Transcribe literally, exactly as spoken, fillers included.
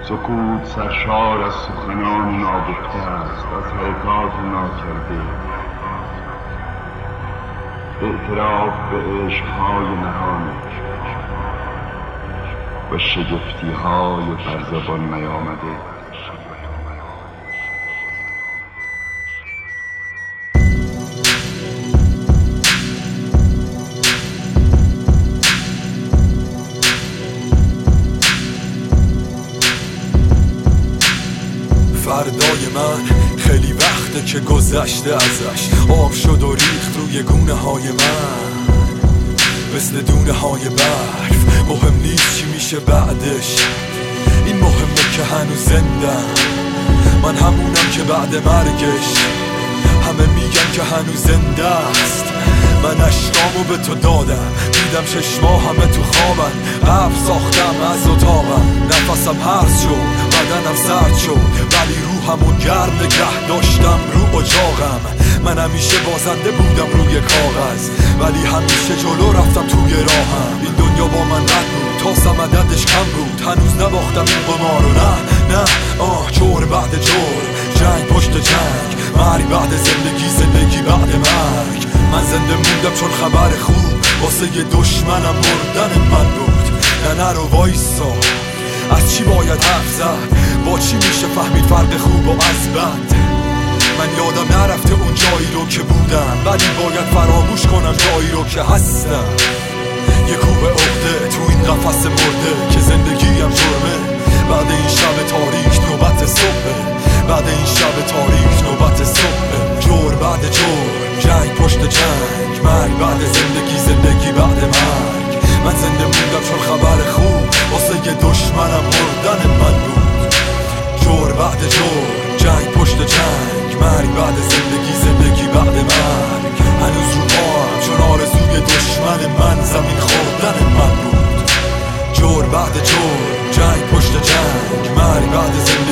سکوت سرشار از سخنان ناگفته است، از حرکات ناکرده، اعتراف به عشقهای نهان و شگفتیهای بر زبان نیامده. فردای من خیلی وقته که گذشته ازش، آب شد و ریخت روی گونه های من مثل دونه های برف. مهم نیست چی میشه بعدش، این مهمه که هنوز زندم، من همونم که بعد مرگش همه میگن که هنوز زنده است. من اشکامو به تو دادم، دیدم چشما همه تو خوابن، قبل ساختم از اتاقم، نفسم هرز شد، بدنم سرد شد، ولی روحمو گرم نگه داشتم رو اجاقم. من همیشه بازنده بودم روی کاغذ، ولی همیشه جلو رفتم توی راهم. این دنیا با من رد بود تا سمددش کم بود، هنوز نباختم این قمارو، نه نه آه جور بعد جور، جنگ پشت جنگ، مرگ بعد زندگی، زندگی بعد مرگ. من زنده موندم چون خبر خوب واسه یه دشمنم مردن من بود. نه نرو وایسا، از چی باید حرف زد، با چی میشه فهمید فرق خوب و از بد. من یادم نرفته اون جایی رو که بودم، ولی باید فراموش کنم جایی رو که هستم. یه کوب عقده تو این قفس مرده که زندگیم جرمه. بعد این شب تاریک نوبت صبحه، بعد این شب تاریک نوبت صبحه. جور بعد جور، جنگ پشت جنگ، مرگ بعد زندگی، زندگی بعد مرگ. من زنده موندم چون خبر خوب واسه یه دشمنم مردن من بود. جور بعد جور، جنگ پشت جنگ، مرگ بعد زندگی، زندگی بعد مرگ. هنوز رو پاهم چون آرزوی دشمن من زمین خوردن من بود. جور بعد جور، جنگ پشت جنگ، مرگ بعد زندگی.